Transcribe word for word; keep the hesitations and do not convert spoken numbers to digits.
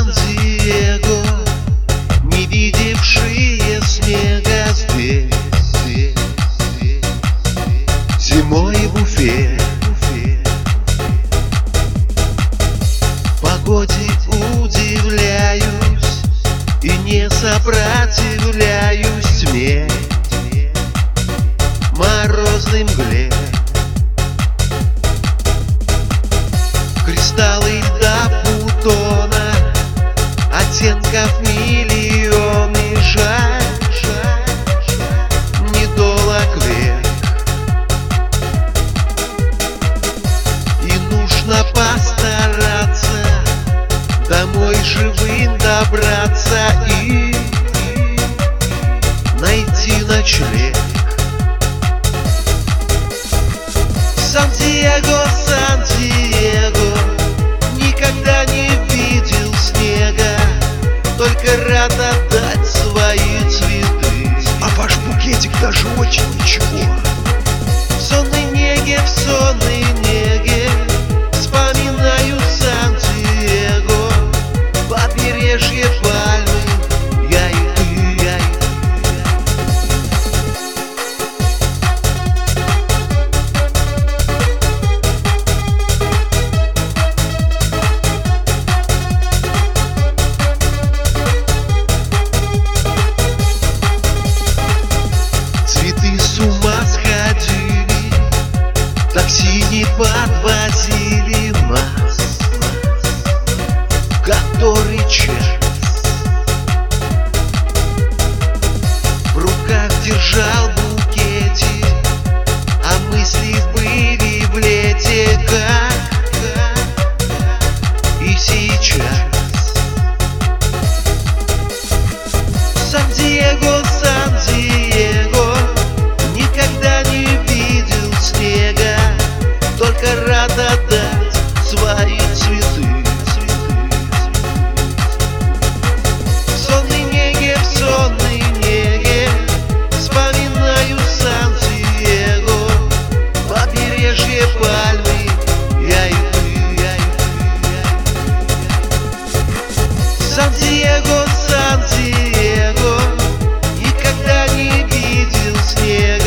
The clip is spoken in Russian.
Сан-Диего, не видевшие снега здесь, здесь, здесь, зимой в Уфе. Погоде удивляюсь и не сопротивляюсь тьме, морозной мгле. Кристаллы льда Плутона, оттенков миллионы, жаль, жаль, недолог век. И нужно постараться домой живым добраться и, и найти ночлег. Сан-Диего, Сан-Диего, никогда не видел снега, только рад отдать свои цветы. А ваш букетик даже очень ничего. В сонной неге, в сонной неге вспоминаю Сан-Диего, побережье пальмы, я и ты, я и ты. Цветы с ума сходили, такси не подвозили нас, который час в руках держал букетик, а мысли были в лете, как, как и сейчас. Сан-Диего, Сан-Диего, никогда не видел снега, только рад отдать свои цветы. В сонной неге, в сонной неге вспоминаю Сан-Диего, побережье пальмы, я и ты, я и ты, я и ты. Сан-Диего, Сан-Диего, никогда не видел снега,